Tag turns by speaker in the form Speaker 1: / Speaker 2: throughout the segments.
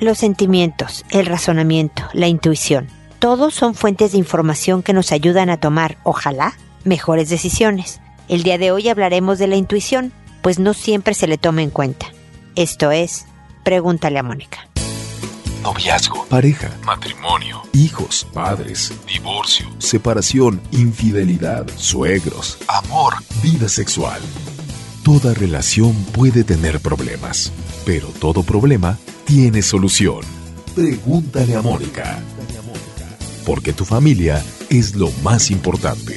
Speaker 1: Los sentimientos, el razonamiento, la intuición, todos son fuentes de información que nos ayudan a tomar, ojalá, mejores decisiones. El día de hoy hablaremos de la intuición, pues no siempre se le toma en cuenta. Esto es, Pregúntale a Mónica.
Speaker 2: Noviazgo, pareja, matrimonio, hijos, padres, divorcio, separación, infidelidad, suegros, amor, vida sexual. Toda relación puede tener problemas, pero todo problema tiene solución. Pregúntale a Mónica. Porque tu familia es lo más importante.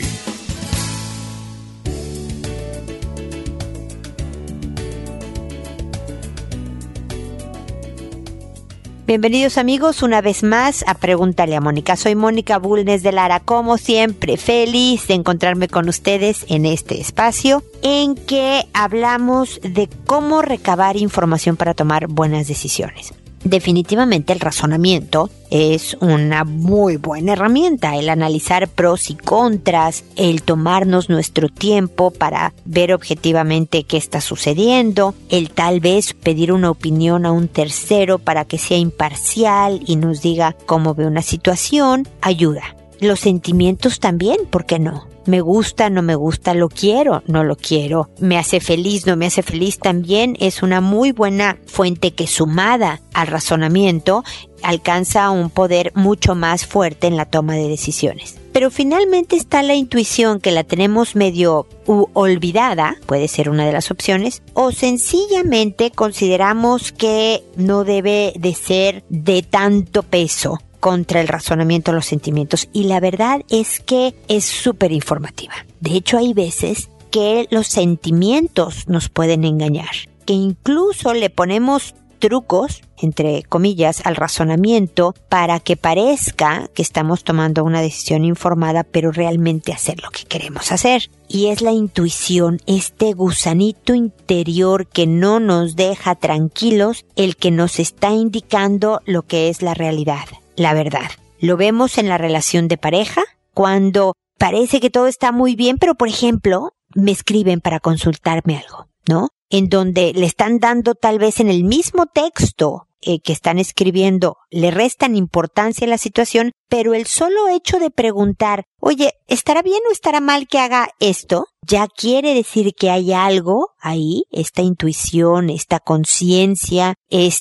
Speaker 1: Bienvenidos amigos una vez más a Pregúntale a Mónica. Soy Mónica Bulnes de Lara, como siempre, feliz de encontrarme con ustedes en este espacio en que hablamos de cómo recabar información para tomar buenas decisiones. Definitivamente el razonamiento es una muy buena herramienta, el analizar pros y contras, el tomarnos nuestro tiempo para ver objetivamente qué está sucediendo, el tal vez pedir una opinión a un tercero para que sea imparcial y nos diga cómo ve una situación, ayuda. Los sentimientos también, ¿por qué no? Me gusta, no me gusta, lo quiero, no lo quiero, me hace feliz, no me hace feliz, también es una muy buena fuente que sumada al razonamiento alcanza un poder mucho más fuerte en la toma de decisiones. Pero finalmente está la intuición, que la tenemos medio olvidada, puede ser una de las opciones, o sencillamente consideramos que no debe de ser de tanto peso contra el razonamiento de los sentimientos, y la verdad es que es súper informativa. De hecho, hay veces que los sentimientos nos pueden engañar, que incluso le ponemos trucos, entre comillas, al razonamiento para que parezca que estamos tomando una decisión informada, pero realmente hacer lo que queremos hacer. Y es la intuición, este gusanito interior que no nos deja tranquilos, el que nos está indicando lo que es la realidad. La verdad, lo vemos en la relación de pareja, cuando parece que todo está muy bien, pero por ejemplo, me escriben para consultarme algo, ¿no? En donde le están dando tal vez en el mismo texto que están escribiendo, le restan importancia a la situación, pero el solo hecho de preguntar, oye, ¿estará bien o estará mal que haga esto? Ya quiere decir que hay algo ahí, esta intuición, esta conciencia,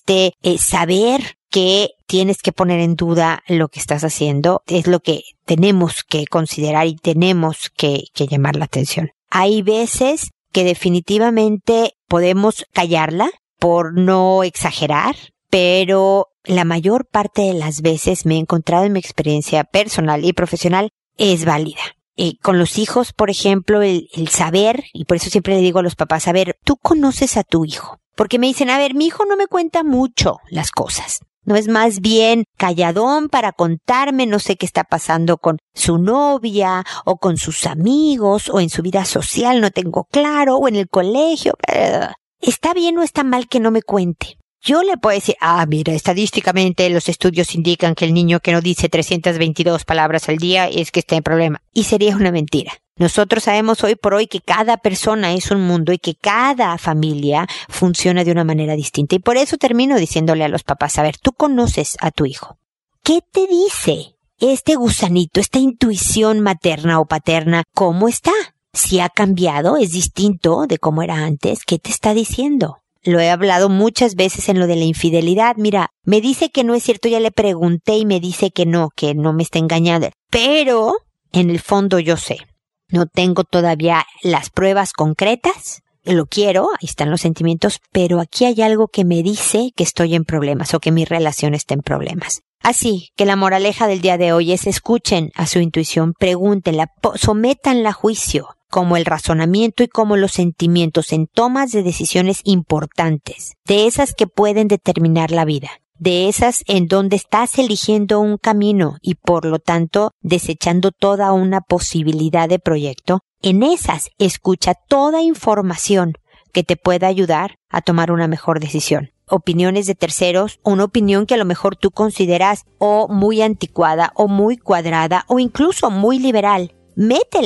Speaker 1: saber que tienes que poner en duda lo que estás haciendo, es lo que tenemos que considerar y tenemos que llamar la atención. Hay veces que definitivamente podemos callarla por no exagerar, pero la mayor parte de las veces me he encontrado en mi experiencia personal y profesional es válida. Con los hijos, por ejemplo, el saber, y por eso siempre le digo a los papás, a ver, tú conoces a tu hijo, porque me dicen, a ver, mi hijo no me cuenta mucho las cosas. No es más bien calladón para contarme, no sé qué está pasando con su novia o con sus amigos o en su vida social, no tengo claro, o en el colegio. ¿Está bien o está mal que no me cuente? Yo le puedo decir, mira, estadísticamente los estudios indican que el niño que no dice 322 palabras al día es que está en problema. Y sería una mentira. Nosotros sabemos hoy por hoy que cada persona es un mundo y que cada familia funciona de una manera distinta. Y por eso termino diciéndole a los papás, a ver, tú conoces a tu hijo. ¿Qué te dice este gusanito, esta intuición materna o paterna? ¿Cómo está? Si ha cambiado, es distinto de cómo era antes. ¿Qué te está diciendo? Lo he hablado muchas veces en lo de la infidelidad. Mira, me dice que no es cierto, ya le pregunté y me dice que no me está engañando. Pero, en el fondo yo sé. No tengo todavía las pruebas concretas, lo quiero, ahí están los sentimientos, pero aquí hay algo que me dice que estoy en problemas o que mi relación está en problemas. Así que la moraleja del día de hoy es escuchen a su intuición, pregúntenla, sométanla a juicio, como el razonamiento y como los sentimientos en tomas de decisiones importantes, de esas que pueden determinar la vida. De esas en donde estás eligiendo un camino y por lo tanto desechando toda una posibilidad de proyecto, en esas escucha toda información que te pueda ayudar a tomar una mejor decisión. Opiniones de terceros, una opinión que a lo mejor tú consideras o muy anticuada o muy cuadrada o incluso muy liberal, métela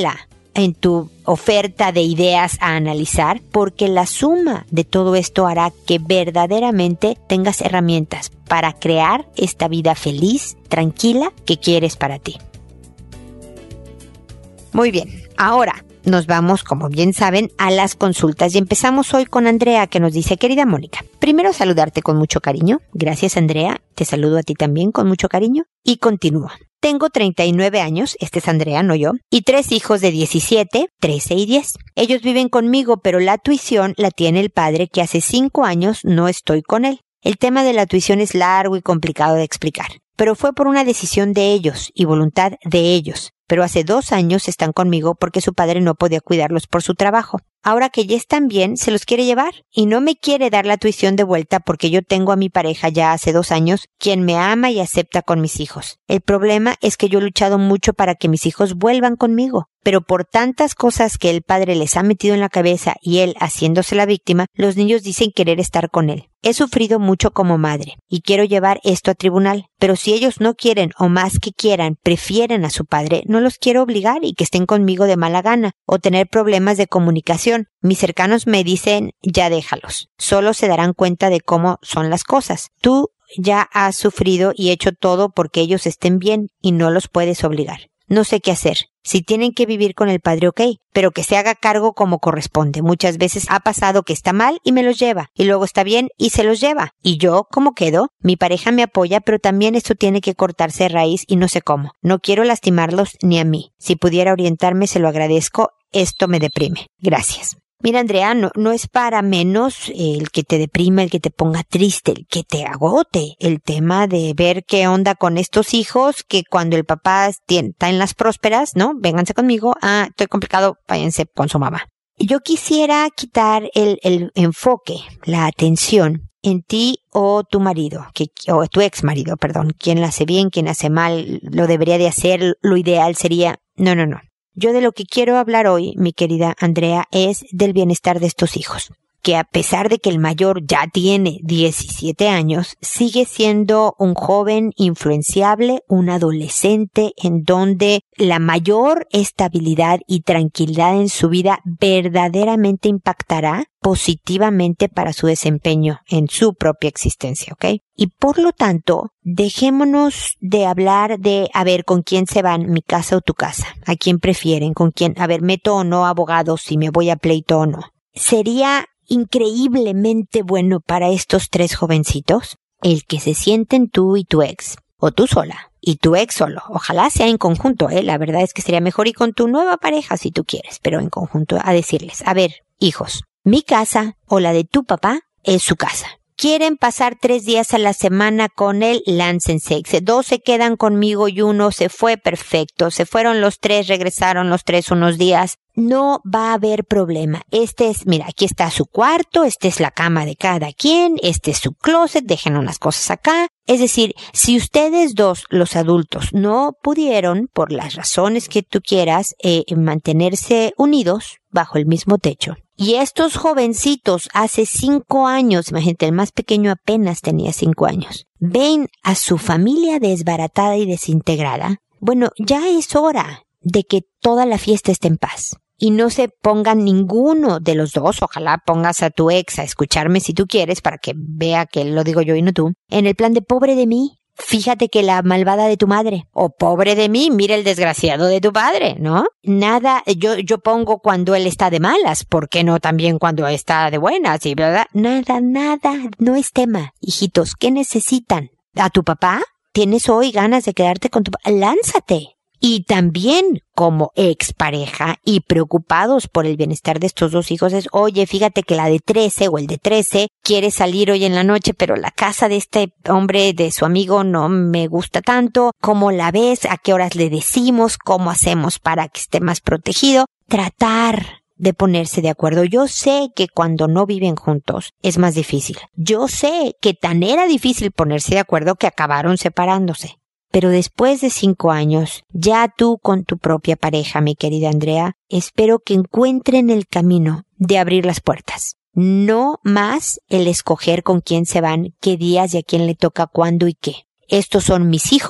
Speaker 1: en tu oferta de ideas a analizar, porque la suma de todo esto hará que verdaderamente tengas herramientas para crear esta vida feliz, tranquila, que quieres para ti. Muy bien, ahora nos vamos, como bien saben, a las consultas y empezamos hoy con Andrea, que nos dice: querida Mónica, primero saludarte con mucho cariño. Gracias, Andrea. Te saludo a ti también con mucho cariño. Y continúa. Tengo 39 años, este es Andrea, no yo, y 3 hijos de 17, 13 y 10. Ellos viven conmigo, pero la tuición la tiene el padre, que hace 5 años no estoy con él. El tema de la tuición es largo y complicado de explicar, pero fue por una decisión de ellos y voluntad de ellos. Pero hace 2 años están conmigo porque su padre no podía cuidarlos por su trabajo. Ahora que ya están bien, se los quiere llevar y no me quiere dar la tuición de vuelta porque yo tengo a mi pareja ya hace 2 años, quien me ama y acepta con mis hijos. El problema es que yo he luchado mucho para que mis hijos vuelvan conmigo, pero por tantas cosas que el padre les ha metido en la cabeza y él haciéndose la víctima, los niños dicen querer estar con él. He sufrido mucho como madre y quiero llevar esto a tribunal, pero si ellos no quieren o más que quieran, prefieren a su padre, no los quiero obligar y que estén conmigo de mala gana o tener problemas de comunicación. Mis cercanos me dicen, ya déjalos, solo se darán cuenta de cómo son las cosas. Tú ya has sufrido y hecho todo porque ellos estén bien y no los puedes obligar. No sé qué hacer. Si tienen que vivir con el padre, ok, pero que se haga cargo como corresponde. Muchas veces ha pasado que está mal y me los lleva, y luego está bien y se los lleva. ¿Y yo cómo quedo? Mi pareja me apoya, pero también esto tiene que cortarse de raíz y no sé cómo. No quiero lastimarlos ni a mí. Si pudiera orientarme, se lo agradezco. Esto me deprime. Gracias. Mira, Andrea, no es para menos el que te deprima, el que te ponga triste, el que te agote el tema de ver qué onda con estos hijos, que cuando el papá está en las prósperas, ¿no? Vénganse conmigo, estoy complicado, váyanse con su mamá. Yo quisiera quitar el enfoque, la atención en ti o tu marido, o tu ex marido, perdón, quién la hace bien, quién hace mal, lo debería de hacer, lo ideal sería, no. Yo de lo que quiero hablar hoy, mi querida Andrea, es del bienestar de estos hijos, que a pesar de que el mayor ya tiene 17 años, sigue siendo un joven influenciable, un adolescente en donde la mayor estabilidad y tranquilidad en su vida verdaderamente impactará positivamente para su desempeño en su propia existencia, ¿ok? Y por lo tanto, dejémonos de hablar de, a ver, ¿con quién se van? ¿Mi casa o tu casa? ¿A quién prefieren? ¿Con quién? A ver, ¿meto o no abogados si me voy a pleito o no? Sería increíblemente bueno para estos 3 jovencitos el que se sienten tú y tu ex, o tú sola, y tu ex solo. Ojalá sea en conjunto, la verdad es que sería mejor y con tu nueva pareja si tú quieres, pero en conjunto a decirles, a ver, hijos, mi casa o la de tu papá es su casa. ¿Quieren pasar 3 días a la semana con él? Láncense. 2 se quedan conmigo y 1 se fue, perfecto. Se fueron los 3, regresaron los 3 unos días. No va a haber problema. Mira, aquí está su cuarto, esta es la cama de cada quien, este es su closet, dejen unas cosas acá. Es decir, si ustedes 2, los adultos, no pudieron, por las razones que tú quieras, mantenerse unidos bajo el mismo techo, y estos jovencitos hace 5 años, imagínate, el más pequeño apenas tenía 5 años, ven a su familia desbaratada y desintegrada, bueno, ya es hora de que toda la fiesta esté en paz. Y no se pongan ninguno de los 2, ojalá pongas a tu ex a escucharme si tú quieres, para que vea que lo digo yo y no tú, en el plan de pobre de mí. Fíjate que la malvada de tu madre, o pobre de mí, mira el desgraciado de tu padre, ¿no? Nada, yo pongo cuando él está de malas, ¿por qué no también cuando está de buenas? Y verdad, nada, no es tema. Hijitos, ¿qué necesitan? ¿A tu papá? ¿Tienes hoy ganas de quedarte con tu papá? Lánzate. Y también como expareja y preocupados por el bienestar de estos 2 hijos es, oye, fíjate que la de 13 o el de 13 quiere salir hoy en la noche, pero la casa de este hombre, de su amigo, no me gusta tanto. ¿Cómo la ves? ¿A qué horas le decimos? ¿Cómo hacemos para que esté más protegido? Tratar de ponerse de acuerdo. Yo sé que cuando no viven juntos es más difícil. Yo sé que tan era difícil ponerse de acuerdo que acabaron separándose. Pero después de 5 años, ya tú con tu propia pareja, mi querida Andrea, espero que encuentren el camino de abrir las puertas. No más el escoger con quién se van, qué días y a quién le toca cuándo y qué. Estos son mis hijos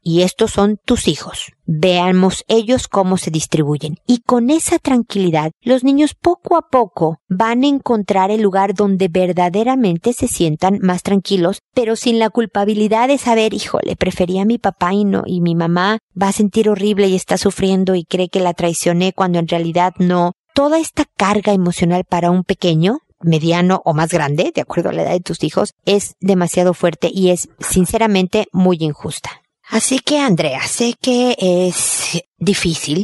Speaker 1: y estos son tus hijos. Veamos ellos cómo se distribuyen. Y con esa tranquilidad, los niños poco a poco van a encontrar el lugar donde verdaderamente se sientan más tranquilos, pero sin la culpabilidad de saber, híjole, prefería a mi papá y mi mamá va a sentir horrible y está sufriendo y cree que la traicioné cuando en realidad no. Toda esta carga emocional para un pequeño, mediano o más grande, de acuerdo a la edad de tus hijos, es demasiado fuerte y es sinceramente muy injusta. Así que, Andrea, sé que es difícil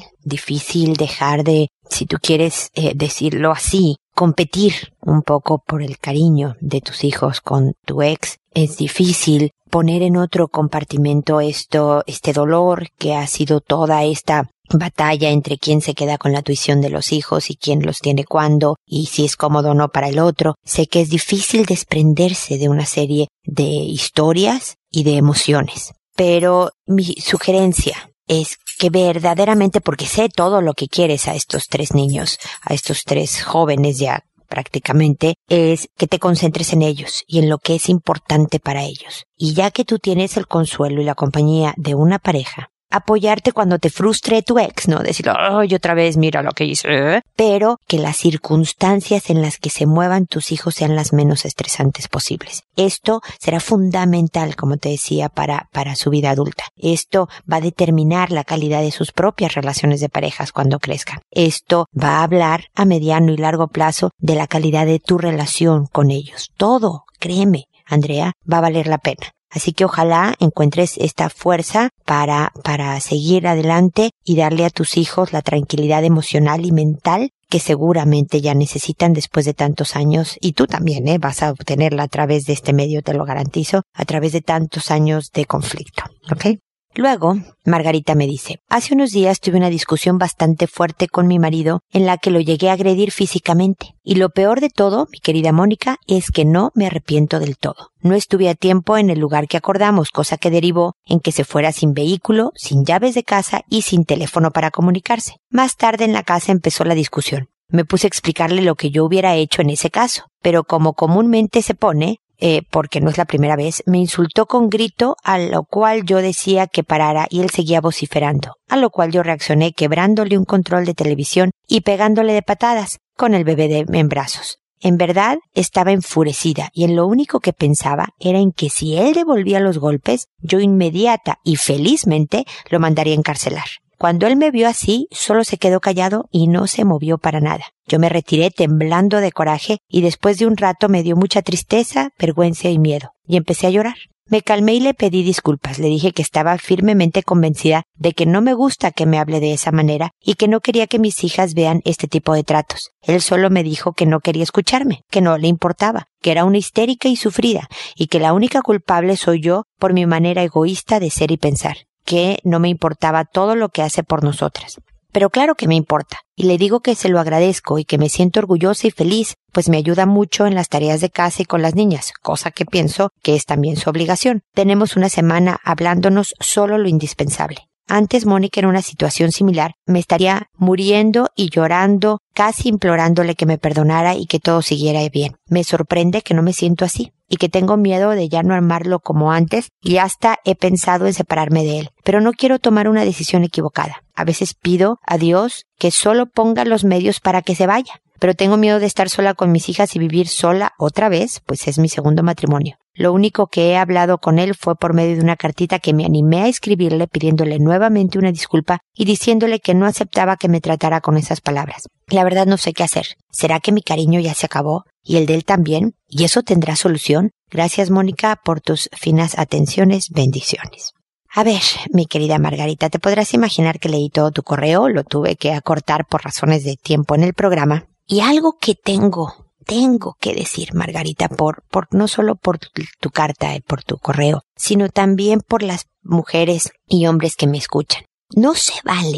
Speaker 1: dejar de, si tú quieres decirlo así, competir un poco por el cariño de tus hijos con tu ex. Es difícil poner en otro compartimento este dolor que ha sido toda esta batalla entre quién se queda con la tuición de los hijos y quién los tiene cuándo y si es cómodo o no para el otro. Sé que es difícil desprenderse de una serie de historias y de emociones. Pero mi sugerencia es que verdaderamente, porque sé todo lo que quieres a estos 3 niños, a estos 3 jóvenes ya prácticamente, es que te concentres en ellos y en lo que es importante para ellos. Y ya que tú tienes el consuelo y la compañía de una pareja, apoyarte cuando te frustre tu ex, no decirlo, ay, otra vez mira lo que hice, pero que las circunstancias en las que se muevan tus hijos sean las menos estresantes posibles. Esto será fundamental, como te decía, para su vida adulta. Esto va a determinar la calidad de sus propias relaciones de parejas cuando crezcan. Esto va a hablar a mediano y largo plazo de la calidad de tu relación con ellos. Todo, créeme, Andrea, va a valer la pena. Así que ojalá encuentres esta fuerza para seguir adelante y darle a tus hijos la tranquilidad emocional y mental que seguramente ya necesitan después de tantos años, y tú también, vas a obtenerla a través de este medio, te lo garantizo, a través de tantos años de conflicto, ¿ok? Luego, Margarita me dice, hace unos días tuve una discusión bastante fuerte con mi marido en la que lo llegué a agredir físicamente. Y lo peor de todo, mi querida Mónica, es que no me arrepiento del todo. No estuve a tiempo en el lugar que acordamos, cosa que derivó en que se fuera sin vehículo, sin llaves de casa y sin teléfono para comunicarse. Más tarde en la casa empezó la discusión. Me puse a explicarle lo que yo hubiera hecho en ese caso, pero como comúnmente se pone, porque no es la primera vez, me insultó con grito, a lo cual yo decía que parara y él seguía vociferando, a lo cual yo reaccioné quebrándole un control de televisión y pegándole de patadas, con el bebé en brazos. En verdad, estaba enfurecida y en lo único que pensaba era en que si él devolvía los golpes, yo inmediata y felizmente lo mandaría a encarcelar. Cuando él me vio así, solo se quedó callado y no se movió para nada. Yo me retiré temblando de coraje y después de un rato me dio mucha tristeza, vergüenza y miedo, y empecé a llorar. Me calmé y le pedí disculpas. Le dije que estaba firmemente convencida de que no me gusta que me hable de esa manera y que no quería que mis hijas vean este tipo de tratos. Él solo me dijo que no quería escucharme, que no le importaba, que era una histérica y sufrida, y que la única culpable soy yo por mi manera egoísta de ser y pensar, que no me importaba todo lo que hace por nosotras. Pero claro que me importa, y le digo que se lo agradezco y que me siento orgullosa y feliz, pues me ayuda mucho en las tareas de casa y con las niñas, cosa que pienso que es también su obligación. Tenemos una semana hablándonos solo lo indispensable. Antes Mónica, en una situación similar, me estaría muriendo y llorando, casi implorándole que me perdonara y que todo siguiera bien. Me sorprende que no me siento así y que tengo miedo de ya no armarlo como antes y hasta he pensado en separarme de él. Pero no quiero tomar una decisión equivocada. A veces pido a Dios que solo ponga los medios para que se vaya. Pero tengo miedo de estar sola con mis hijas y vivir sola otra vez, pues es mi segundo matrimonio. Lo único que he hablado con él fue por medio de una cartita que me animé a escribirle pidiéndole nuevamente una disculpa y diciéndole que no aceptaba que me tratara con esas palabras. La verdad no sé qué hacer. ¿Será que mi cariño ya se acabó? ¿Y el de él también? ¿Y eso tendrá solución? Gracias, Mónica, por tus finas atenciones. Bendiciones. A ver, mi querida Margarita, te podrás imaginar que leí todo tu correo, lo tuve que acortar por razones de tiempo en el programa. Y algo que tengo que decir, Margarita, no solo por tu carta y por tu correo, sino también por las mujeres y hombres que me escuchan. No se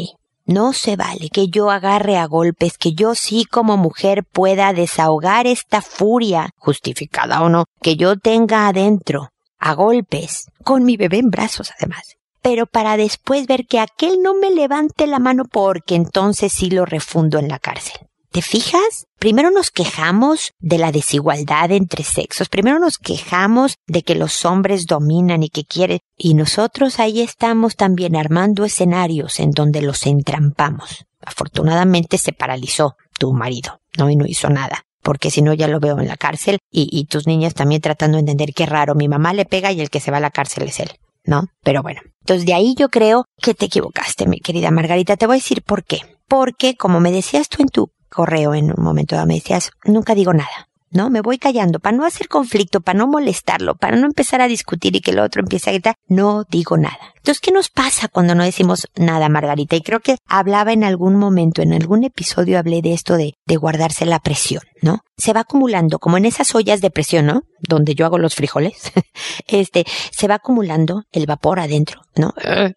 Speaker 1: vale que yo agarre a golpes, que yo sí como mujer pueda desahogar esta furia, justificada o no, que yo tenga adentro, a golpes, con mi bebé en brazos además. Pero para después ver que aquel no me levante la mano porque entonces sí lo refundo en la cárcel. ¿Te fijas? Primero nos quejamos de la desigualdad entre sexos. Primero nos quejamos de que los hombres dominan y que quieren. Y nosotros ahí estamos también armando escenarios en donde los entrampamos. Afortunadamente se paralizó tu marido, ¿no? Y no hizo nada. Porque si no ya lo veo en la cárcel. Y tus niñas también tratando de entender qué raro. Mi mamá le pega y el que se va a la cárcel es él, ¿no? Pero bueno. Entonces de ahí yo creo que te equivocaste, mi querida Margarita. Te voy a decir por qué. Porque, como me decías tú en tu correo en un momento dado, me decías, nunca digo nada, ¿no? Me voy callando para no hacer conflicto, para no molestarlo, para no empezar a discutir y que el otro empiece a gritar. No digo nada. Entonces, ¿qué nos pasa cuando no decimos nada, Margarita? Y creo que hablaba en algún momento, en algún episodio hablé de esto de guardarse la presión, ¿no? Se va acumulando, como en esas ollas de presión, ¿no? Donde yo hago los frijoles. Se va acumulando el vapor adentro, ¿no?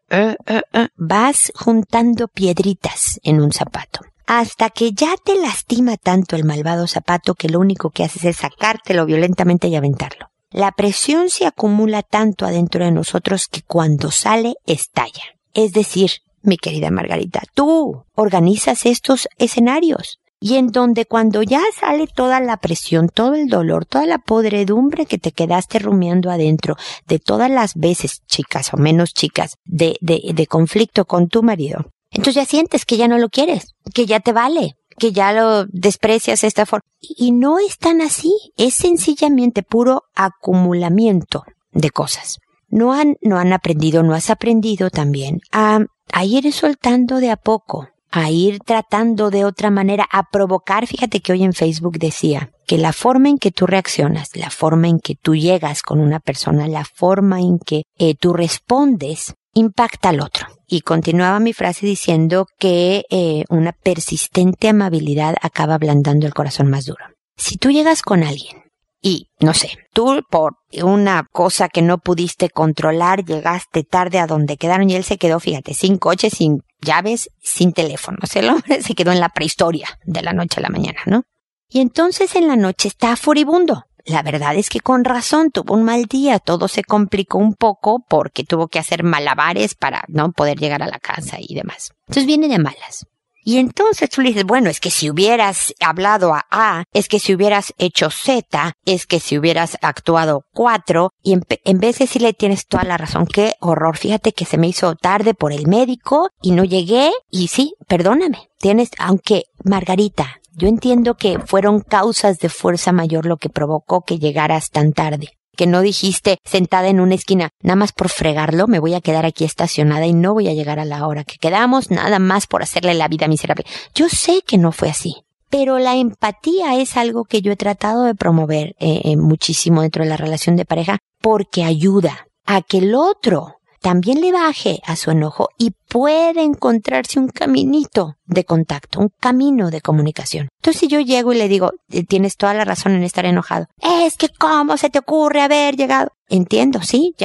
Speaker 1: Vas juntando piedritas en un zapato. Hasta que ya te lastima tanto el malvado zapato que lo único que haces es sacártelo violentamente y aventarlo. La presión se acumula tanto adentro de nosotros que cuando sale, estalla. Es decir, mi querida Margarita, tú organizas estos escenarios y en donde cuando ya sale toda la presión, todo el dolor, toda la podredumbre que te quedaste rumiando adentro de todas las veces, chicas o menos chicas, de conflicto con tu marido, entonces ya sientes que ya no lo quieres, que ya te vale, que ya lo desprecias de esta forma. Y no es tan así, es sencillamente puro acumulamiento de cosas. No han aprendido, no has aprendido también a ir soltando de a poco, a ir tratando de otra manera, a provocar. Fíjate que hoy en Facebook decía que la forma en que tú reaccionas, la forma en que tú llegas con una persona, la forma en que tú respondes, impacta al otro. Y continuaba mi frase diciendo que una persistente amabilidad acaba ablandando el corazón más duro. Si tú llegas con alguien y, no sé, tú por una cosa que no pudiste controlar llegaste tarde a donde quedaron y él se quedó, fíjate, sin coche, sin llaves, sin teléfono. O sea, el hombre se quedó en la prehistoria de la noche a la mañana, ¿no? Y entonces en la noche está furibundo. La verdad es que con razón tuvo un mal día, todo se complicó un poco porque tuvo que hacer malabares para no poder llegar a la casa y demás. Entonces viene de malas. Y entonces tú le dices, bueno, es que si hubieras hablado a A, es que si hubieras hecho Z, es que si hubieras actuado 4, y en vez de decirle tienes toda la razón, qué horror, fíjate que se me hizo tarde por el médico y no llegué, y sí, perdóname, aunque Margarita, yo entiendo que fueron causas de fuerza mayor lo que provocó que llegaras tan tarde. Que no dijiste sentada en una esquina, nada más por fregarlo, me voy a quedar aquí estacionada y no voy a llegar a la hora que quedamos, nada más por hacerle la vida miserable. Yo sé que no fue así, pero la empatía es algo que yo he tratado de promover muchísimo dentro de la relación de pareja porque ayuda a que el otro también le baje a su enojo y puede encontrarse un caminito de contacto, un camino de comunicación. Entonces si yo llego y le digo, tienes toda la razón en estar enojado, es que ¿cómo se te ocurre haber llegado? Entiendo, sí,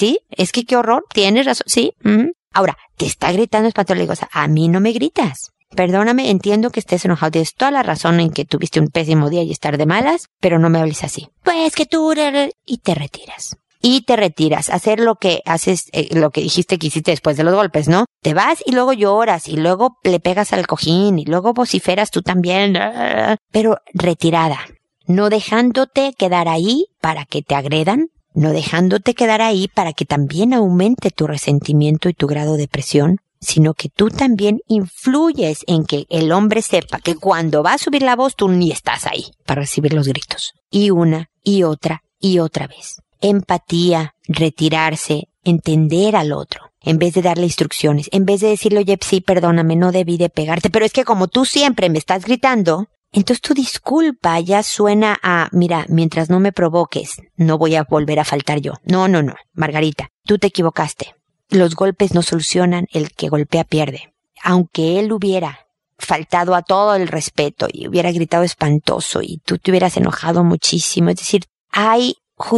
Speaker 1: es que qué horror, tienes razón, sí. Ahora, te está gritando espantosamente, le digo, o sea, a mí no me gritas. Perdóname, entiendo que estés enojado, tienes toda la razón en que tuviste un pésimo día y estar de malas, pero no me hables así. Pues que tú... y te retiras. Y te retiras, hacer lo que haces, lo que dijiste que hiciste después de los golpes, ¿no? Te vas y luego lloras y luego le pegas al cojín y luego vociferas tú también, pero retirada, no dejándote quedar ahí para que te agredan, no dejándote quedar ahí para que también aumente tu resentimiento y tu grado de presión, sino que tú también influyes en que el hombre sepa que cuando va a subir la voz tú ni estás ahí para recibir los gritos. Y una, y otra vez. Empatía, retirarse, entender al otro, en vez de darle instrucciones, en vez de decirle, oye, sí, perdóname, no debí de pegarte, pero es que como tú siempre me estás gritando, entonces tu disculpa ya suena a, mira, mientras no me provoques, no voy a volver a faltar yo. No, Margarita, tú te equivocaste. Los golpes no solucionan, el que golpea pierde. Aunque él hubiera faltado a todo el respeto y hubiera gritado espantoso y tú te hubieras enojado muchísimo, es decir, hay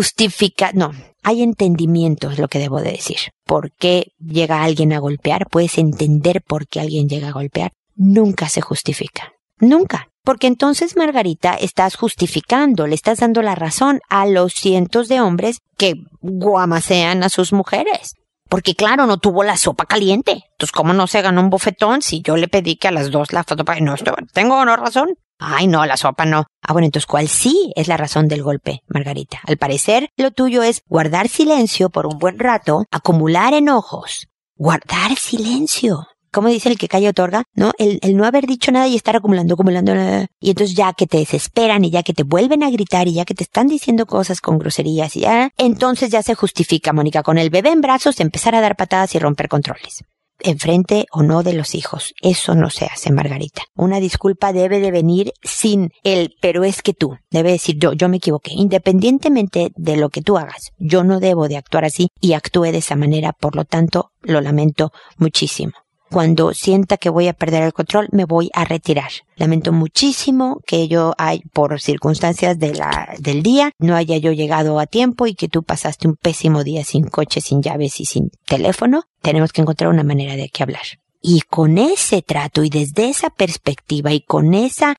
Speaker 1: entendimiento, es lo que debo de decir. ¿Por qué llega alguien a golpear? Puedes entender por qué alguien llega a golpear. Nunca se justifica. Nunca. Porque entonces, Margarita, estás justificando, le estás dando la razón a los cientos de hombres que guamacean a sus mujeres. Porque claro, no tuvo la sopa caliente. Entonces, ¿cómo no se ganó un bofetón si yo le pedí que a las 2 la sopa? No, tengo no razón. Ay, no, la sopa no. Ah, bueno, entonces, ¿cuál sí es la razón del golpe, Margarita? Al parecer, lo tuyo es guardar silencio por un buen rato, acumular enojos. Guardar silencio. ¿Cómo dice el que calla otorga? ¿No? El no haber dicho nada y estar acumulando. Y entonces ya que te desesperan y ya que te vuelven a gritar y ya que te están diciendo cosas con groserías y ya, entonces ya se justifica, Mónica, con el bebé en brazos, empezar a dar patadas y romper controles. Enfrente o no de los hijos. Eso no se hace, Margarita. Una disculpa debe de venir sin el pero es que tú. Debe decir yo me equivoqué. Independientemente de lo que tú hagas, yo no debo de actuar así y actúe de esa manera. Por lo tanto, lo lamento muchísimo. Cuando sienta que voy a perder el control, me voy a retirar. Lamento muchísimo que yo, por circunstancias del día, no haya yo llegado a tiempo y que tú pasaste un pésimo día sin coche, sin llaves y sin teléfono. Tenemos que encontrar una manera de qué hablar. Y con ese trato y desde esa perspectiva y con esa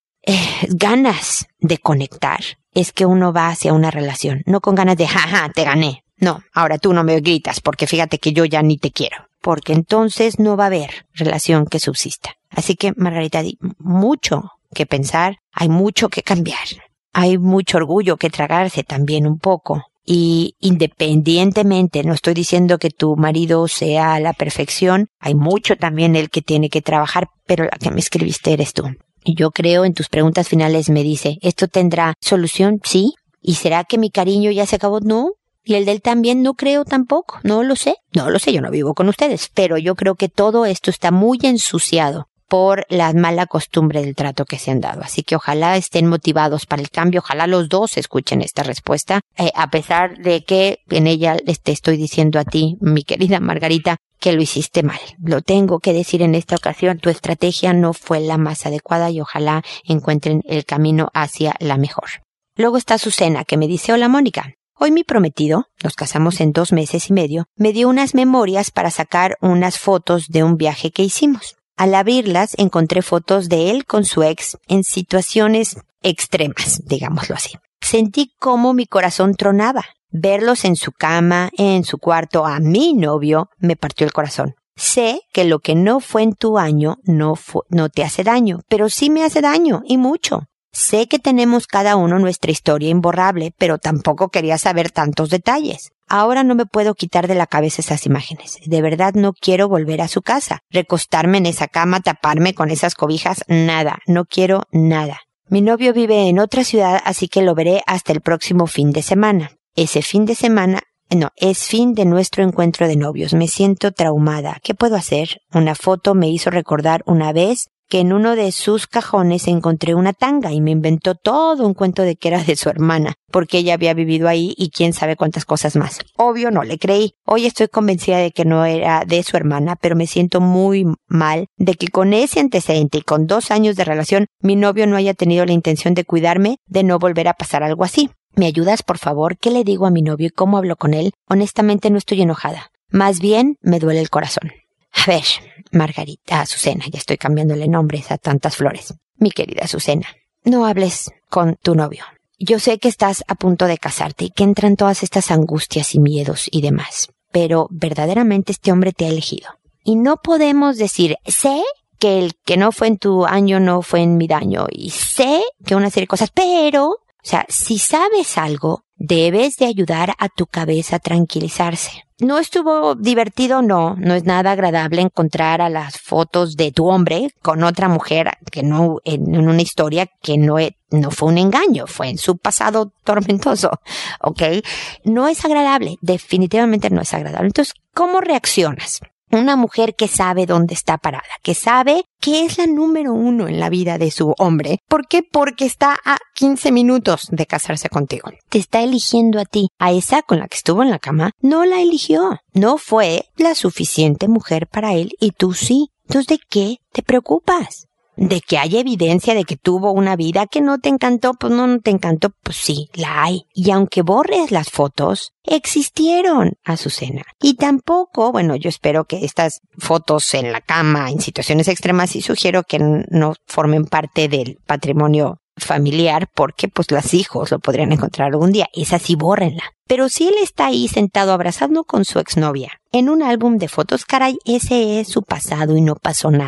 Speaker 1: ganas de conectar, es que uno va hacia una relación. No con ganas de, jaja, te gané. No, ahora tú no me gritas porque fíjate que yo ya ni te quiero. Porque entonces no va a haber relación que subsista. Así que, Margarita, hay mucho que pensar, hay mucho que cambiar, hay mucho orgullo que tragarse también un poco. Y independientemente, no estoy diciendo que tu marido sea la perfección, hay mucho también el que tiene que trabajar, pero la que me escribiste eres tú. Y yo creo en tus preguntas finales me dice, ¿esto tendrá solución? Sí. ¿Y será que mi cariño ya se acabó? No. Y el de él también no creo tampoco, no lo sé, yo no vivo con ustedes, pero yo creo que todo esto está muy ensuciado por la mala costumbre del trato que se han dado. Así que ojalá estén motivados para el cambio, ojalá los dos escuchen esta respuesta, a pesar de que en ella te estoy diciendo a ti, mi querida Margarita, que lo hiciste mal. Lo tengo que decir en esta ocasión, tu estrategia no fue la más adecuada y ojalá encuentren el camino hacia la mejor. Luego está Azucena, que me dice, hola Mónica. Hoy mi prometido, nos casamos en 2 meses y medio, me dio unas memorias para sacar unas fotos de un viaje que hicimos. Al abrirlas encontré fotos de él con su ex en situaciones extremas, digámoslo así. Sentí cómo mi corazón tronaba. Verlos en su cama, en su cuarto, a mi novio, me partió el corazón. Sé que lo que no fue en tu año no te hace daño, pero sí me hace daño, y mucho. Sé que tenemos cada uno nuestra historia imborrable, pero tampoco quería saber tantos detalles. Ahora no me puedo quitar de la cabeza esas imágenes. De verdad no quiero volver a su casa, recostarme en esa cama, taparme con esas cobijas, nada, no quiero nada. Mi novio vive en otra ciudad, así que lo veré hasta el próximo fin de semana. Ese fin de semana, es fin de nuestro encuentro de novios. Me siento traumada. ¿Qué puedo hacer? Una foto me hizo recordar una vez que en uno de sus cajones encontré una tanga y me inventó todo un cuento de que era de su hermana, porque ella había vivido ahí y quién sabe cuántas cosas más. Obvio no le creí. Hoy estoy convencida de que no era de su hermana, pero me siento muy mal de que con ese antecedente y con 2 años de relación, mi novio no haya tenido la intención de cuidarme, de no volver a pasar algo así. ¿Me ayudas, por favor? ¿Qué le digo a mi novio y cómo hablo con él? Honestamente no estoy enojada. Más bien me duele el corazón. A ver, Margarita, Azucena, ya estoy cambiándole nombres a tantas flores. Mi querida Azucena, no hables con tu novio. Yo sé que estás a punto de casarte y que entran todas estas angustias y miedos y demás, pero verdaderamente este hombre te ha elegido. Y no podemos decir, sé que el que no fue en tu año no fue en mi daño y sé que una serie de cosas, pero, o sea, si sabes algo, debes de ayudar a tu cabeza a tranquilizarse. ¿No estuvo divertido? No es nada agradable encontrar a las fotos de tu hombre con otra mujer que no, en una historia que no fue un engaño, fue en su pasado tormentoso, ¿ok? No es agradable, definitivamente no es agradable. Entonces, ¿cómo reaccionas? Una mujer que sabe dónde está parada, que sabe que es la número 1 en la vida de su hombre. ¿Por qué? Porque está a 15 minutos de casarse contigo. Te está eligiendo a ti. A esa con la que estuvo en la cama, no la eligió. No fue la suficiente mujer para él y tú sí. Entonces, ¿de qué te preocupas? ¿De que hay evidencia de que tuvo una vida que no te encantó? Pues no te encantó, pues sí, la hay. Y aunque borres las fotos, existieron, Azucena. Y tampoco, bueno, yo espero que estas fotos en la cama, en situaciones extremas, y sugiero que no formen parte del patrimonio familiar, porque pues los hijos lo podrían encontrar algún día. Esa sí, bórrenla. Pero si él está ahí sentado abrazando con su exnovia en un álbum de fotos, caray, ese es su pasado y no pasó nada.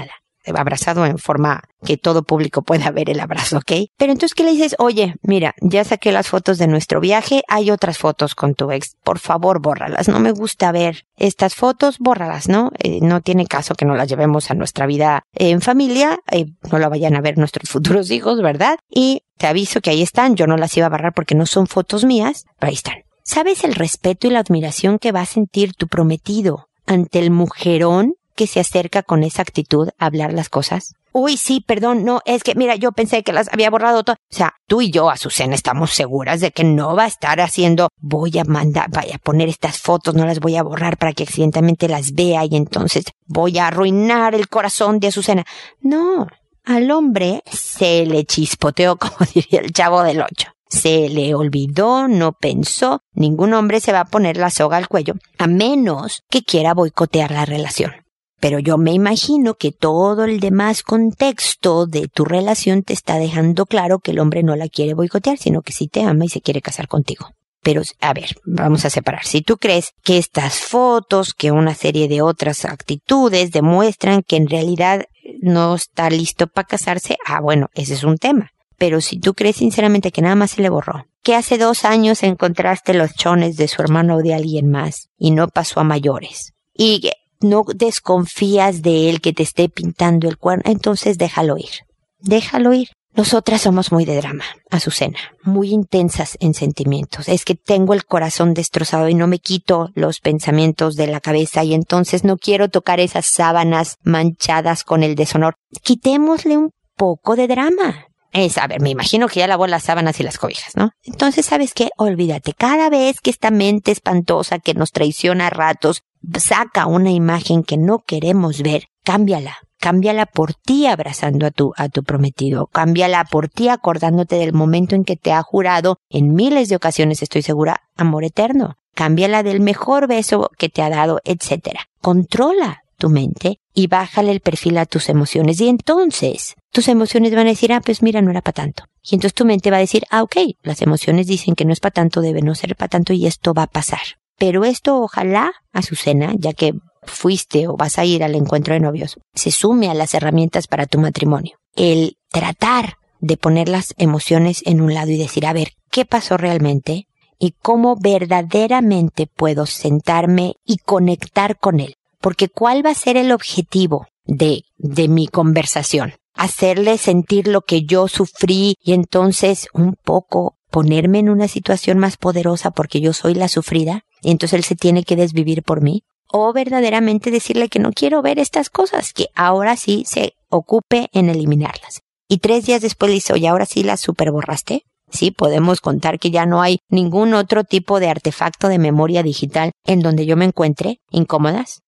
Speaker 1: abrazado en forma que todo público pueda ver el abrazo, ¿ok? Pero entonces, ¿qué le dices? Oye, mira, ya saqué las fotos de nuestro viaje, hay otras fotos con tu ex, por favor, bórralas, no me gusta ver estas fotos, bórralas, ¿no? No tiene caso que no las llevemos a nuestra vida en familia, no la vayan a ver nuestros futuros hijos, ¿verdad? Y te aviso que ahí están, yo no las iba a borrar porque no son fotos mías, pero ahí están. ¿Sabes el respeto y la admiración que va a sentir tu prometido ante el mujerón que se acerca con esa actitud a hablar las cosas? Uy, sí, perdón, no, es que, mira, yo pensé que las había borrado todo. O sea, tú y yo, Azucena, estamos seguras de que no va a estar haciendo, voy a poner estas fotos, no las voy a borrar para que accidentalmente las vea y entonces voy a arruinar el corazón de Azucena. No, al hombre se le chispoteó, como diría el Chavo del Ocho. Se le olvidó, no pensó, ningún hombre se va a poner la soga al cuello, a menos que quiera boicotear la relación. Pero yo me imagino que todo el demás contexto de tu relación te está dejando claro que el hombre no la quiere boicotear, sino que sí te ama y se quiere casar contigo. Pero, a ver, vamos a separar. Si tú crees que estas fotos, que una serie de otras actitudes demuestran que en realidad no está listo para casarse, bueno, ese es un tema. Pero si tú crees sinceramente que nada más se le borró, que hace 2 años encontraste los chones de su hermano o de alguien más y no pasó a mayores, y que no desconfías de él que te esté pintando el cuerno, entonces déjalo ir. Déjalo ir. Nosotras somos muy de drama, Azucena, muy intensas en sentimientos. Es que tengo el corazón destrozado y no me quito los pensamientos de la cabeza y entonces no quiero tocar esas sábanas manchadas con el deshonor. Quitémosle un poco de drama. A ver, me imagino que ya lavó las sábanas y las cobijas, ¿no? Entonces, ¿sabes qué? Olvídate. Cada vez que esta mente espantosa que nos traiciona a ratos saca una imagen que no queremos ver, cámbiala. Cámbiala por ti abrazando a tu prometido. Cámbiala por ti acordándote del momento en que te ha jurado, en miles de ocasiones estoy segura, amor eterno. Cámbiala del mejor beso que te ha dado, etcétera. Controla tu mente y bájale el perfil a tus emociones. Y entonces tus emociones van a decir, pues mira, no era para tanto. Y entonces tu mente va a decir, ok, las emociones dicen que no es para tanto, debe no ser para tanto y esto va a pasar. Pero esto ojalá, Azucena, ya que fuiste o vas a ir al encuentro de novios, se sume a las herramientas para tu matrimonio. El tratar de poner las emociones en un lado y decir, a ver, ¿qué pasó realmente? Y cómo verdaderamente puedo sentarme y conectar con él. Porque ¿cuál va a ser el objetivo de mi conversación? Hacerle sentir lo que yo sufrí y entonces un poco ponerme en una situación más poderosa porque yo soy la sufrida y entonces él se tiene que desvivir por mí. O verdaderamente decirle que no quiero ver estas cosas, que ahora sí se ocupe en eliminarlas. Y 3 días después le dice, oye, ahora sí las superborraste. Sí, podemos contar que ya no hay ningún otro tipo de artefacto de memoria digital en donde yo me encuentre incómodas.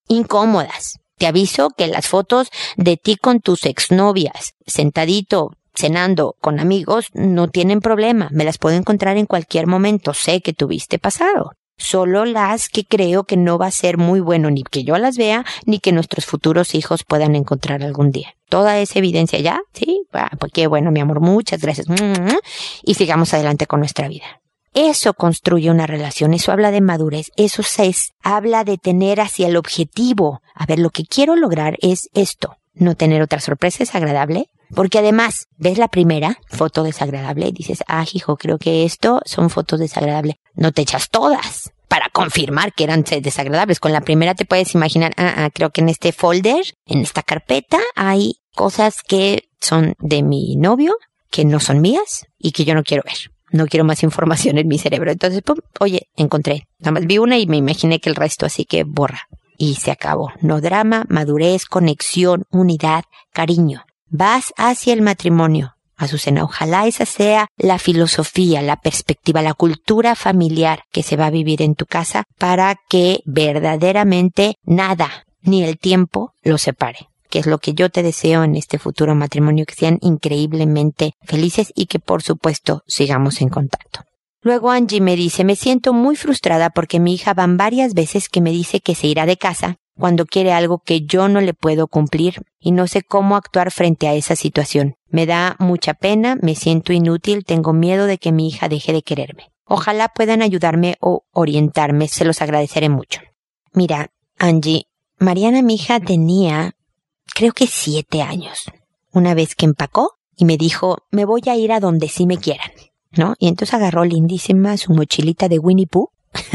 Speaker 1: Te aviso que las fotos de ti con tus exnovias, sentadito, cenando con amigos, no tienen problema. Me las puedo encontrar en cualquier momento. Sé que tuviste pasado. Solo las que creo que no va a ser muy bueno ni que yo las vea, ni que nuestros futuros hijos puedan encontrar algún día. Toda esa evidencia ya, ¿sí? Pues qué bueno, mi amor, muchas gracias. Y sigamos adelante con nuestra vida. Eso construye una relación, eso habla de madurez, eso habla de tener hacia el objetivo. A ver, lo que quiero lograr es esto, no tener otra sorpresa desagradable. Porque además, ves la primera foto desagradable y dices, hijo, creo que esto son fotos desagradables. No te echas todas para confirmar que eran desagradables. Con la primera te puedes imaginar, creo que en este folder, en esta carpeta, hay cosas que son de mi novio, que no son mías y que yo no quiero ver. No quiero más información en mi cerebro. Entonces, oye, encontré. Nada más vi una y me imaginé que el resto, así que borra. Y se acabó. No drama, madurez, conexión, unidad, cariño. Vas hacia el matrimonio, Azucena. Ojalá esa sea la filosofía, la perspectiva, la cultura familiar que se va a vivir en tu casa para que verdaderamente nada, ni el tiempo, los separe. Que es lo que yo te deseo en este futuro matrimonio, que sean increíblemente felices y que por supuesto sigamos en contacto. Luego Angie me dice, me siento muy frustrada porque mi hija van varias veces que me dice que se irá de casa cuando quiere algo que yo no le puedo cumplir y no sé cómo actuar frente a esa situación. Me da mucha pena, me siento inútil, tengo miedo de que mi hija deje de quererme. Ojalá puedan ayudarme o orientarme, se los agradeceré mucho. Mira, Angie, Mariana, mi hija, tenía creo que 7 años. Una vez que empacó y me dijo, me voy a ir a donde sí me quieran, ¿no? Y entonces agarró lindísima su mochilita de Winnie Pooh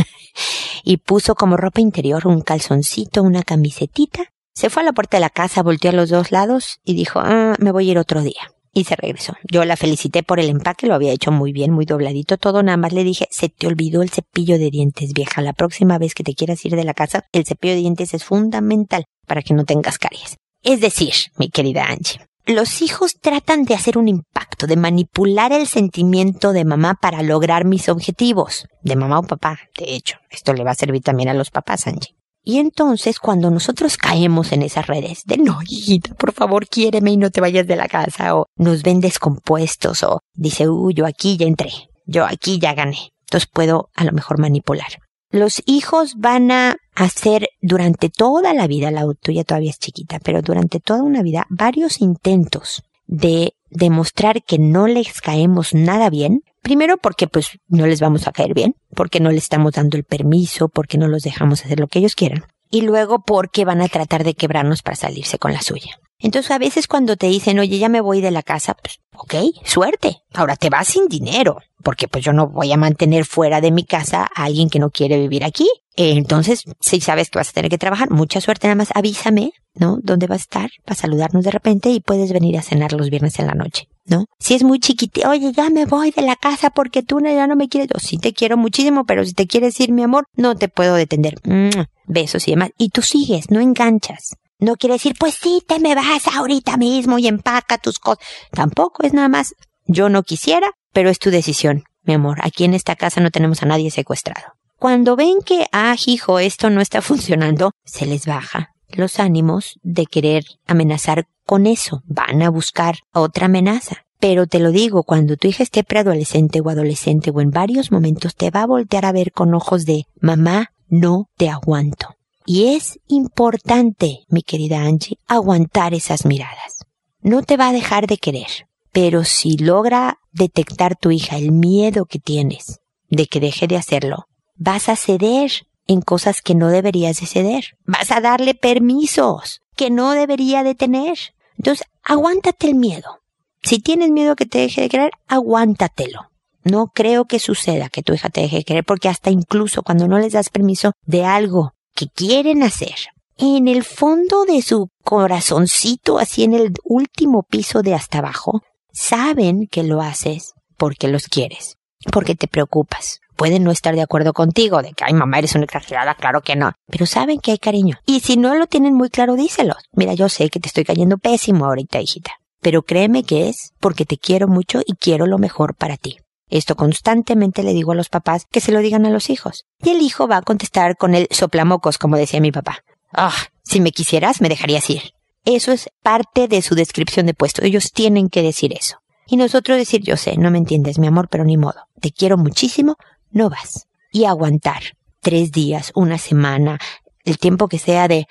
Speaker 1: y puso como ropa interior un calzoncito, una camisetita. Se fue a la puerta de la casa, volteó a los 2 lados y dijo, me voy a ir otro día. Y se regresó. Yo la felicité por el empaque, lo había hecho muy bien, muy dobladito todo. Nada más le dije, se te olvidó el cepillo de dientes, vieja. La próxima vez que te quieras ir de la casa, el cepillo de dientes es fundamental para que no tengas caries. Es decir, mi querida Angie, los hijos tratan de hacer un impacto, de manipular el sentimiento de mamá para lograr mis objetivos. De mamá o papá, de hecho. Esto le va a servir también a los papás, Angie. Y entonces, cuando nosotros caemos en esas redes de no, hijita, por favor, quiéreme y no te vayas de la casa, o nos ven descompuestos, o dice, yo aquí ya entré, yo aquí ya gané, entonces puedo a lo mejor manipular. Los hijos van a hacer durante toda la vida, la tuya todavía es chiquita, pero durante toda una vida, varios intentos de demostrar que no les caemos nada bien. Primero porque pues no les vamos a caer bien, porque no les estamos dando el permiso, porque no los dejamos hacer lo que ellos quieran. Y luego porque van a tratar de quebrarnos para salirse con la suya. Entonces a veces cuando te dicen, oye, ya me voy de la casa, pues ok, suerte. Ahora te vas sin dinero, porque pues yo no voy a mantener fuera de mi casa a alguien que no quiere vivir aquí. Entonces, si sabes que vas a tener que trabajar, mucha suerte, nada más avísame, ¿no? ¿Dónde vas a estar? Para saludarnos de repente y puedes venir a cenar los viernes en la noche, ¿no? Si es muy chiquitito, oye, ya me voy de la casa porque tú ya no me quieres. Yo sí te quiero muchísimo, pero si te quieres ir, mi amor, no te puedo detener. Besos y demás. Y tú sigues, no enganchas. No quiere decir, pues sí, te me vas ahorita mismo y empaca tus cosas. Tampoco es nada más, yo no quisiera, pero es tu decisión, mi amor. Aquí en esta casa no tenemos a nadie secuestrado. Cuando ven que, hijo, esto no está funcionando, se les baja los ánimos de querer amenazar con eso. Van a buscar otra amenaza. Pero te lo digo, cuando tu hija esté preadolescente o adolescente o en varios momentos, te va a voltear a ver con ojos de, mamá, no te aguanto. Y es importante, mi querida Angie, aguantar esas miradas. No te va a dejar de querer, pero si logra detectar tu hija el miedo que tienes de que deje de hacerlo, vas a ceder en cosas que no deberías de ceder. Vas a darle permisos que no debería de tener. Entonces, aguántate el miedo. Si tienes miedo que te deje de querer, aguántatelo. No creo que suceda que tu hija te deje de querer, porque hasta incluso cuando no les das permiso de algo que quieren hacer, en el fondo de su corazoncito, así en el último piso de hasta abajo, saben que lo haces porque los quieres, porque te preocupas. Pueden no estar de acuerdo contigo, de que, ay, mamá, eres una exagerada, claro que no. Pero saben que hay cariño. Y si no lo tienen muy claro, díselo. Mira, yo sé que te estoy cayendo pésimo ahorita, hijita. Pero créeme que es porque te quiero mucho y quiero lo mejor para ti. Esto constantemente le digo a los papás que se lo digan a los hijos. Y el hijo va a contestar con el soplamocos, como decía mi papá. Si me quisieras, me dejarías ir. Eso es parte de su descripción de puesto. Ellos tienen que decir eso. Y nosotros decir, yo sé, no me entiendes, mi amor, pero ni modo. Te quiero muchísimo, no vas. Y aguantar 3 días, 1 semana, el tiempo que sea de,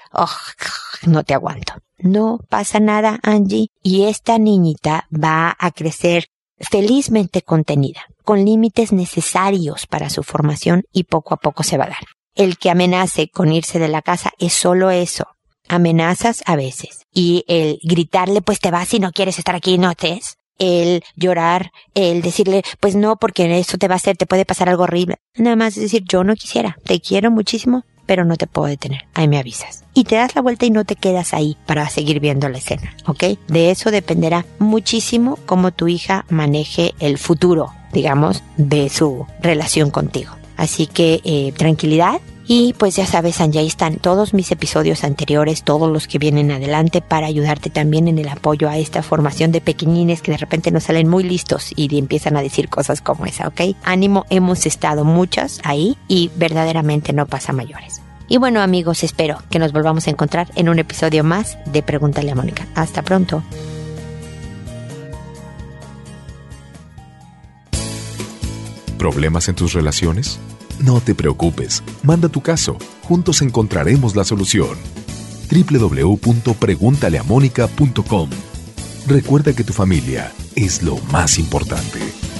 Speaker 1: no te aguanto. No pasa nada, Angie. Y esta niñita va a crecer felizmente contenida, con límites necesarios para su formación y poco a poco se va a dar. El que amenace con irse de la casa es solo eso. Amenazas a veces. Y el gritarle, pues te vas si no quieres estar aquí, no estés. El llorar, el decirle, pues no, porque eso te va a hacer, te puede pasar algo horrible. Nada más decir, yo no quisiera, te quiero muchísimo, pero no te puedo detener. Ahí me avisas. Y te das la vuelta y no te quedas ahí para seguir viendo la escena, ¿ok? De eso dependerá muchísimo cómo tu hija maneje el futuro, digamos, de su relación contigo. Así que tranquilidad. Y pues ya sabes, Angie, ahí están todos mis episodios anteriores, todos los que vienen adelante para ayudarte también en el apoyo a esta formación de pequeñines que de repente nos salen muy listos y empiezan a decir cosas como esa, ¿ok? Ánimo, hemos estado muchas ahí y verdaderamente no pasa mayores. Y bueno, amigos, espero que nos volvamos a encontrar en un episodio más de Pregúntale a Mónica. Hasta pronto.
Speaker 2: ¿Problemas en tus relaciones? No te preocupes, manda tu caso, juntos encontraremos la solución. www.preguntaleamónica.com. Recuerda que tu familia es lo más importante.